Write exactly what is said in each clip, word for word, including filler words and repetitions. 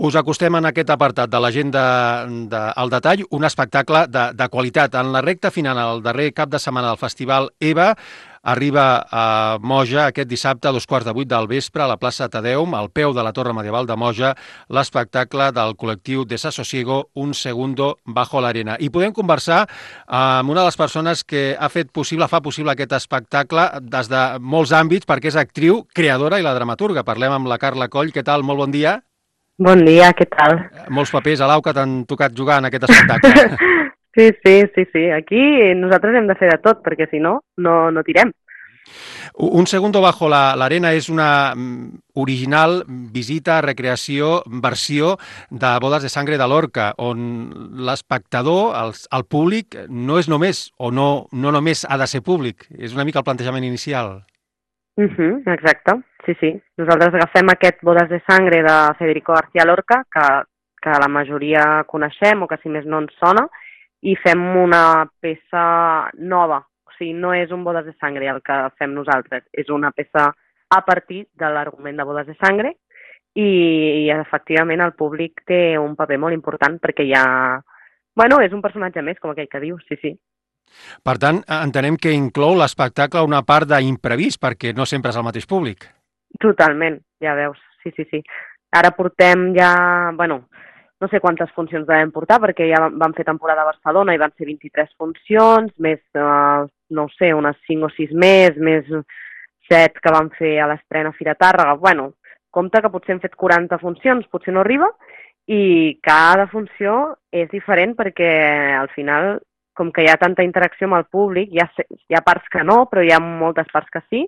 Us acostem en aquest apartat de l'agenda de, al detall un espectacle de, de qualitat. En la recta final, el darrer cap de setmana del Festival EVA, arriba a Moja aquest dissabte a dos quarts de vuit del vespre a la plaça Tadeume, al peu de la Torre Medieval de Moja, l'espectacle del col·lectiu Desasosiego, un segundo bajo l'arena. I podem conversar amb una de les persones que ha fet possible, fa possible aquest espectacle des de molts àmbits, perquè és actriu, creadora i la dramaturga. Parlem amb la Carla Coll. Què tal? Molt bon dia. Bon dia, què tal? Molts papers a l'auca t'han tocat jugar en aquest espectacle. Sí, sí, sí, sí. Aquí nosaltres hem de fer de tot, perquè si no, no, no tirem. Un segundo bajo la, l'arena és una original visita, recreació, versió de Bodes de Sangre de Lorca, on l'espectador, el, el públic, no és només, o no, no només ha de ser públic. És una mica el plantejament inicial. Uh -huh, exacte, sí, sí. Nosaltres agafem aquest Bodes de Sangre de Federico García Lorca, que, que la majoria coneixem o que si més no ens sona, i fem una peça nova. O sigui, no és un Bodes de Sangre el que fem nosaltres, és una peça a partir de l'argument de Bodes de Sangre i, i efectivament el públic té un paper molt important perquè hi ha... Bueno, és un personatge més, com aquell que diu, sí, sí. Per tant, entenem que inclou l'espectacle una part d'imprevist, perquè no sempre és el mateix públic. Totalment, ja veus, sí, sí, sí. Ara portem ja, bueno, no sé quantes funcions devem portar, perquè ja vam fer temporada a Barcelona i van ser vint-i-tres funcions, més, uh, no sé, unes cinc o sis més, més set que vam fer a l'estrena a Fira Tàrrega. Bueno, compte que potser hem fet quaranta funcions, potser no arriba, i cada funció és diferent perquè al final, com que hi ha tanta interacció amb el públic, hi ha, hi ha parts que no, però hi ha moltes parts que sí,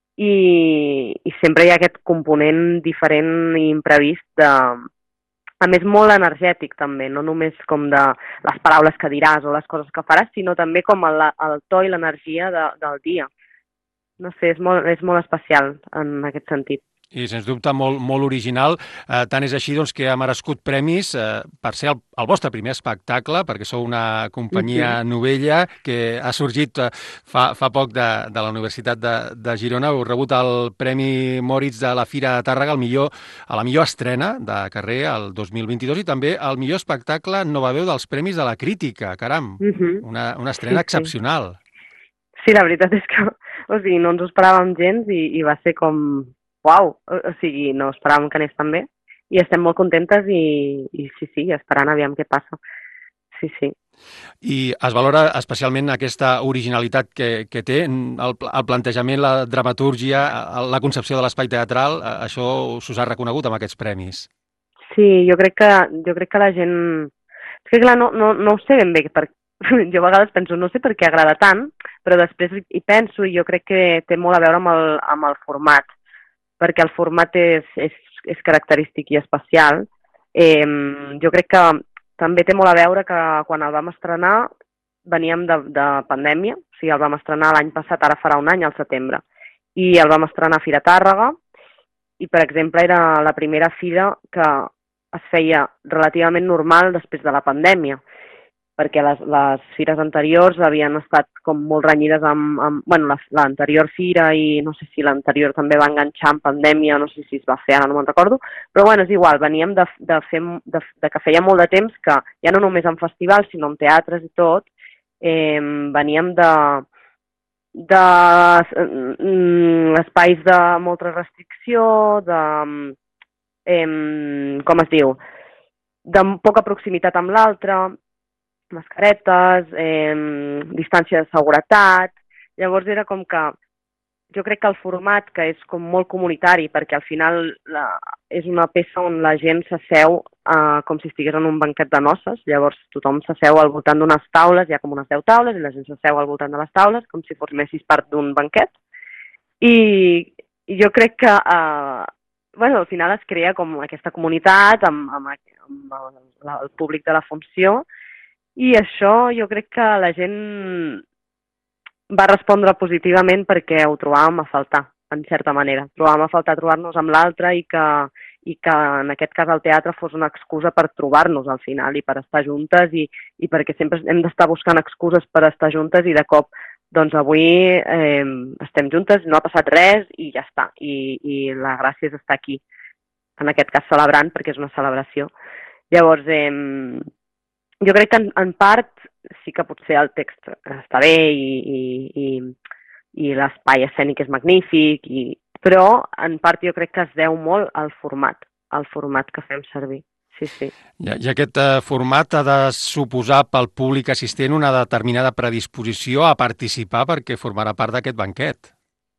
i, i sempre hi ha aquest component diferent i imprevist, de, a més molt energètic també, no només com de les paraules que diràs o les coses que faràs, sinó també com el, el to i l'energia de, del dia. No sé, és molt, és molt especial en aquest sentit. I, sens dubte, molt, molt original. Eh, tant és així doncs, que ha merescut premis eh, per ser el, el vostre primer espectacle, perquè sou una companyia uh-huh. novella que ha sorgit eh, fa, fa poc de, de la Universitat de, de Girona. Heu rebut el Premi Moritz de la Fira de Tàrrega, el millor, a la millor estrena de carrer el dos mil vint-i-dos, i també el millor espectacle nova veu dels Premis de la Crítica. Caram, uh-huh. una, una estrena sí, excepcional. Sí. sí, la veritat és que o sigui, no ens ho esperàvem gens i, i va ser com... Uau, o sigui, no esperàvem que anés tan bé i estem molt contentes i, i sí, sí, esperant aviam què passa. Sí, sí. I es valora especialment aquesta originalitat que, que té, el, el plantejament, la dramatúrgia, la concepció de l'espai teatral, això s'us ha reconegut amb aquests premis. Sí, jo crec que, jo crec que la gent... És que clar, no, no, no ho sé ben bé, per... jo a vegades penso, no sé per què agrada tant, però després hi penso i jo crec que té molt a veure amb el, amb el format, perquè el format és, és, és característic i especial. Eh, jo crec que també té molt a veure que quan el vam estrenar veníem de, de pandèmia, o sigui, el vam estrenar l'any passat, ara farà un any, al setembre, i el vam estrenar a Fira Tàrrega, i per exemple era la primera fira que es feia relativament normal després de la pandèmia, perquè les, les fires anteriors havien estat com molt renyides amb... amb bueno, l'anterior fira i no sé si l'anterior també va enganxar en pandèmia, no sé si es va fer, ara no me'n recordo, però bueno, és igual, veníem de, de, fer, de, de que feia molt de temps que ja no només en festivals, sinó en teatres i tot, eh, veníem de, de mm, espais de molta restricció, de... Eh, com es diu? De poca proximitat amb l'altre, mascaretes, eh, distància de seguretat. Llavors era com que jo crec que el format, que és com molt comunitari, perquè al final la, és una peça on la gent s'asseu eh, com si estigués en un banquet de noces, llavors tothom s'asseu al voltant d'unes taules, hi ha com unes deu taules, i la gent s'asseu al voltant de les taules, com si formessis part d'un banquet. I, i jo crec que eh, bueno, al final es crea com aquesta comunitat amb, amb, amb el, el públic de la funció. I això jo crec que la gent va respondre positivament perquè ho trobàvem a faltar, en certa manera. Trobàvem a faltar trobar-nos amb l'altre i que, i que en aquest cas el teatre fos una excusa per trobar-nos al final i per estar juntes i, i perquè sempre hem d'estar buscant excuses per estar juntes i de cop, doncs avui eh, estem juntes, no ha passat res i ja està. I, i la gràcia és estar aquí. en aquest cas celebrant, perquè és una celebració. Llavors, eh, jo crec que en, en part sí que potser el text està bé i, i, i, i l'espai escènic és magnífic, i, però en part jo crec que es deu molt al format, al format que fem servir. Sí, sí. I, i aquest eh, format ha de suposar pel públic assistent una determinada predisposició a participar perquè formarà part d'aquest banquet.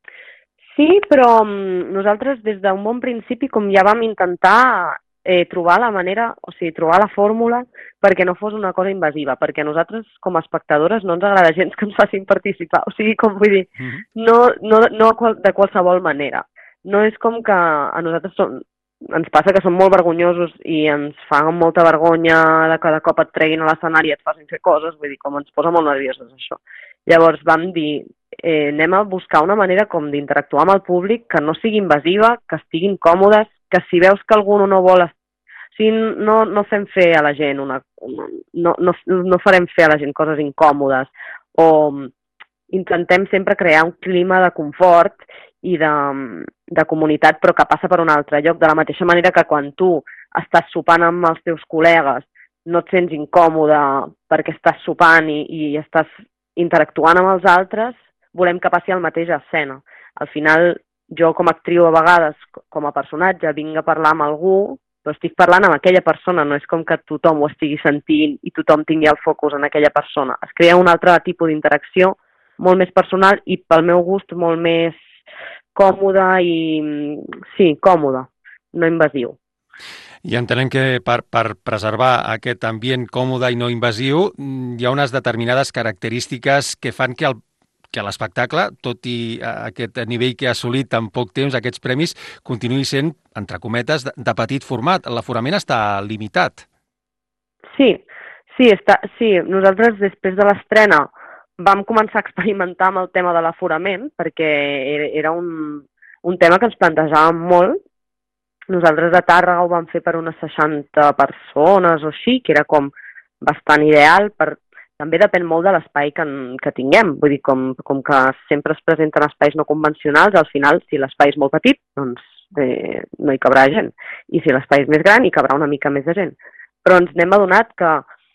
Sí, però um, nosaltres des d'un bon principi, com ja vam intentar eh, trobar la manera, o sigui, trobar la fórmula perquè no fos una cosa invasiva, perquè a nosaltres com a espectadores no ens agrada gens que ens facin participar, o sigui, com vull dir, mm-hmm. no, no, no de qualsevol manera. No és com que a nosaltres som, ens passa que som molt vergonyosos i ens fa molta vergonya de cada cop et treguin a l'escenari i et facin fer coses, vull dir, com ens posa molt nerviosos això. Llavors vam dir, eh, anem a buscar una manera com d'interactuar amb el públic que no sigui invasiva, que estiguin còmodes, que si veus que algú no vol... O sigui, no, no fem fer a la gent una... una no, no, no farem fer a la gent coses incòmodes o intentem sempre crear un clima de confort i de, de comunitat, però que passa per un altre lloc, de la mateixa manera que quan tu estàs sopant amb els teus col·legues no et sents incòmode perquè estàs sopant i, i estàs interactuant amb els altres, volem que passi el mateix a escena. Al final, jo com a actriu a vegades, com a personatge, vinc a parlar amb algú, però estic parlant amb aquella persona, no és com que tothom ho estigui sentint i tothom tingui el focus en aquella persona. Es crea un altre tipus d'interacció molt més personal i pel meu gust molt més còmode i, sí, còmode, no invasiu. I entenem que per, per preservar aquest ambient còmode i no invasiu hi ha unes determinades característiques que fan que el que l'espectacle, tot i aquest nivell que ha assolit en poc temps, aquests premis, continuï sent, entre cometes, de petit format. L'aforament està limitat. Sí, sí, està, sí. Nosaltres després de l'estrena vam començar a experimentar amb el tema de l'aforament perquè era un, un tema que ens plantejàvem molt. Nosaltres a Tàrrega ho vam fer per unes seixanta persones o així, que era com bastant ideal. Per... També depèn molt de l'espai que, que tinguem. Vull dir, com, com que sempre es presenten espais no convencionals, al final, si l'espai és molt petit, doncs eh, no hi cabrà gent. I si l'espai és més gran, hi cabrà una mica més de gent. Però ens n'hem adonat que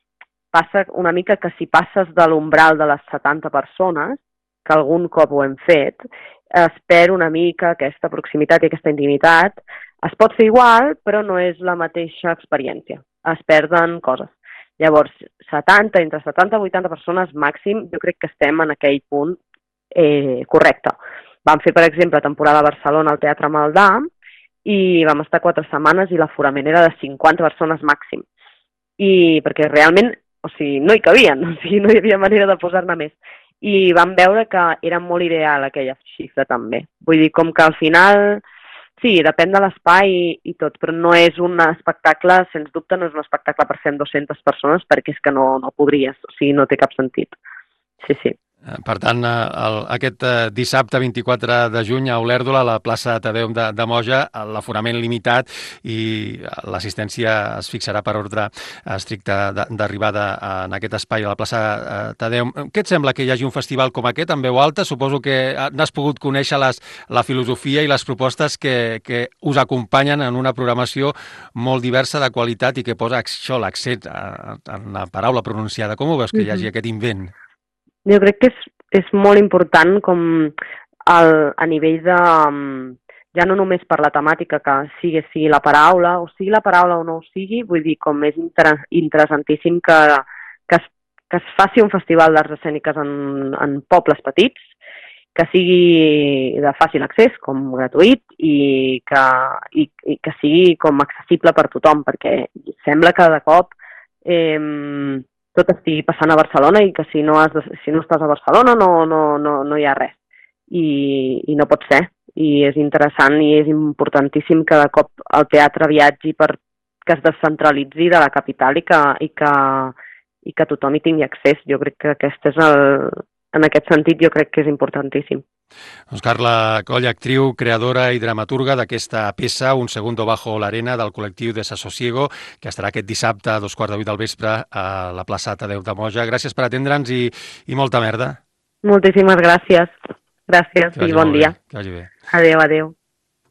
passa una mica que si passes de l'umbral de les setanta persones, que algun cop ho hem fet, es perd una mica aquesta proximitat i aquesta intimitat. Es pot fer igual, però no és la mateixa experiència. Es perden coses. Llavors, setanta, entre setanta i vuitanta persones màxim, jo crec que estem en aquell punt eh, correcte. Vam fer, per exemple, temporada a Barcelona al Teatre Maldà i vam estar quatre setmanes i l'aforament era de cinquanta persones màxim. I perquè realment, o sigui, no hi cabien, o sigui, no hi havia manera de posar-ne més. I vam veure que era molt ideal aquella xifra també. Vull dir, com que al final... Sí, depèn de l'espai i, i tot, però no és un espectacle, sens dubte no és un espectacle per cent dues-centes persones perquè és que no, no podries, o sigui, no té cap sentit. Sí, sí. Per tant, el, aquest dissabte vint-i-quatre de juny a Olèrdola, a la plaça Tadeu de, de Moja, l'aforament limitat i l'assistència es fixarà per ordre estricte d'arribada en aquest espai a la plaça Tadeu. Què et sembla que hi hagi un festival com aquest en veu alta? Suposo que n'has pogut conèixer les, la filosofia i les propostes que, que us acompanyen en una programació molt diversa de qualitat i que posa això, l'accent en la paraula pronunciada. Com ho veus que hi hagi aquest invent? Jo crec que és, és molt important com el, a nivell de, ja no només per la temàtica que sigui, sigui la paraula, o sigui la paraula o no ho sigui, vull dir, com és inter, interessantíssim que, que, es, que es faci un festival d'arts escèniques en, en pobles petits, que sigui de fàcil accés, com gratuït, i que, i, i que sigui com accessible per tothom, perquè sembla que de cop... Eh, tot estigui passant a Barcelona i que si no, has de, si no estàs a Barcelona no, no, no, no hi ha res. I, I no pot ser. I és interessant i és importantíssim que de cop el teatre viatgi per que es descentralitzi de la capital i que, i que, i que tothom hi tingui accés. Jo crec que aquest és el, en aquest sentit jo crec que és importantíssim. Doncs Carla Coll, actriu, creadora i dramaturga d'aquesta peça, Un segundo bajo l'arena, del col·lectiu Desasosiego, que estarà aquest dissabte a dos quarts de vuit del vespre a la plaça Tadeu de Moja. Gràcies per atendre'ns i, i molta merda. Moltíssimes gràcies. Gràcies i bon dia. Que vagi bé. Adéu, adéu.